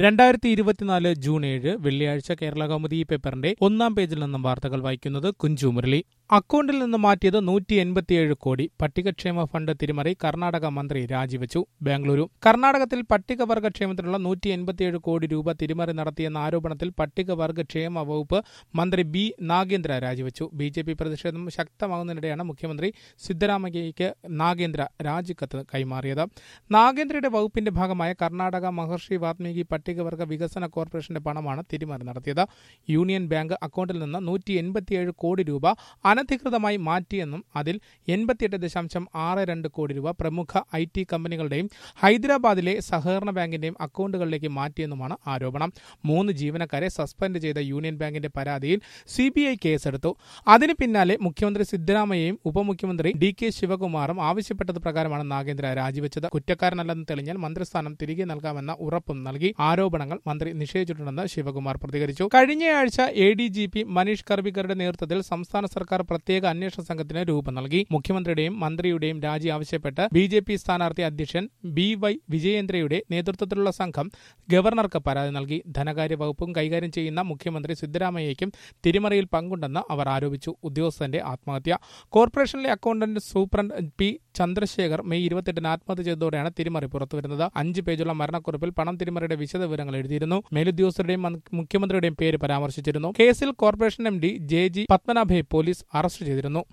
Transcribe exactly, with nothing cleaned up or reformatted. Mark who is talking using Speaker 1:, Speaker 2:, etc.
Speaker 1: രണ്ടായിരത്തി ഇരുപത്തിനാല് ജൂൺ ഏഴ് വെള്ളിയാഴ്ച കേരള കൗമുദി പേപ്പറിന്റെ ഒന്നാം പേജിൽ നിന്നും വാർത്തകൾ വായിക്കുന്നത് കുഞ്ചു മുരളി. അക്കൗണ്ടിൽ നിന്ന് മാറ്റിയത് നൂറ്റി എൺപത്തിയേഴ് കോടി. പട്ടികക്ഷേമ ഫണ്ട് തിരിമറി, കർണാടക മന്ത്രി രാജിവെച്ചു. ബാംഗ്ലൂരു. കർണാടകത്തിൽ പട്ടികവർഗ ക്ഷേമത്തിനുള്ള നൂറ്റി എൺപത്തിയേഴ് കോടി രൂപ തിരിമറി നടത്തിയെന്ന ആരോപണത്തിൽ പട്ടികവർഗ ക്ഷേമ വകുപ്പ് മന്ത്രി ബി നാഗേന്ദ്ര രാജിവെച്ചു. ബി ജെ പി പ്രതിഷേധം ശക്തമാകുന്നതിനിടെയാണ് മുഖ്യമന്ത്രി സിദ്ധരാമയ്യയ്ക്ക് നാഗേന്ദ്ര രാജിക്കത്ത് കൈമാറിയത്. നാഗേന്ദ്രയുടെ വകുപ്പിന്റെ ഭാഗമായ കർണാടക മഹർഷി വാൽമീകി പട്ടികവർഗ വികസന കോർപ്പറേഷന്റെ പണമാണ് തിരിമറി നടത്തിയത്. യൂണിയൻ ബാങ്ക് അക്കൗണ്ടിൽ നിന്ന് നൂറ്റി എൺപത്തിയേഴ് കോടി രൂപ അനധികൃതമായി മാറ്റിയെന്നും അതിൽ എൺപത്തിയെട്ട് ദശാംശം ആറ് രണ്ട് കോടി രൂപ പ്രമുഖ ഐ ടി കമ്പനികളുടെയും ഹൈദരാബാദിലെ സഹകരണ ബാങ്കിന്റെയും അക്കൗണ്ടുകളിലേക്ക് മാറ്റിയെന്നുമാണ് ആരോപണം. മൂന്ന് ജീവനക്കാരെ സസ്പെൻഡ് ചെയ്ത യൂണിയൻ ബാങ്കിന്റെ പരാതിയിൽ സി ബി ഐ കേസെടുത്തു. അതിന് പിന്നാലെ മുഖ്യമന്ത്രി സിദ്ധരാമയ്യയും ഉപമുഖ്യമന്ത്രി ഡി കെ ശിവകുമാറും ആവശ്യപ്പെട്ടത് പ്രകാരമാണ് നാഗേന്ദ്ര രാജിവെച്ചത്. കുറ്റക്കാരനല്ലെന്ന് തെളിഞ്ഞാൽ മന്ത്രിസ്ഥാനം തിരികെ നൽകാമെന്ന ഉറപ്പും നൽകി. ആരോപണങ്ങൾ മന്ത്രി നിഷേധിച്ചിട്ടുണ്ടെന്ന് ശിവകുമാർ പ്രതികരിച്ചു. കഴിഞ്ഞയാഴ്ച A D G P Manish കർബിക്കറുടെ നേതൃത്വത്തിൽ സംസ്ഥാന സർക്കാർ പ്രത്യേക അന്വേഷണ സംഘത്തിന് രൂപം നൽകി. മുഖ്യമന്ത്രിയുടെയും മന്ത്രിയുടെയും രാജി ആവശ്യപ്പെട്ട് ബി ജെ പി സ്ഥാനാർത്ഥി അധ്യക്ഷൻ ബി വൈ വിജയേന്ദ്രയുടെ നേതൃത്വത്തിലുള്ള സംഘം ഗവർണർക്ക് പരാതി നൽകി. ധനകാര്യ വകുപ്പും കൈകാര്യം ചെയ്യുന്ന മുഖ്യമന്ത്രി സിദ്ധരാമയ്യയ്ക്കും തിരിമറിയിൽ പങ്കുണ്ടെന്ന് അവർ ആരോപിച്ചു. ഉദ്യോഗസ്ഥന്റെ ആത്മഹത്യ. കോർപ്പറേഷനിലെ accountant superintendent P Chandrashekhar May ഇരുപത്തെട്ടിന് ആത്മഹത്യ ചെയ്തതോടെയാണ് തിരിമറി പുറത്തുവരുന്നത്. അഞ്ച് പേജുള്ള മരണക്കുറിപ്പിൽ പണം തിരിമറിയുടെ വിശദവിവരങ്ങൾ എഴുതിയിരുന്നു. മേലുദ്യോഗസ്ഥരുടെയും മുഖ്യമന്ത്രിയുടെയും പേര് പരാമർശിച്ചിരുന്നു. കേസിൽ corporation M D J G പത്മനാഭയെ പോലീസ് അറസ്റ്റ് ചെയ്തിരുന്നു.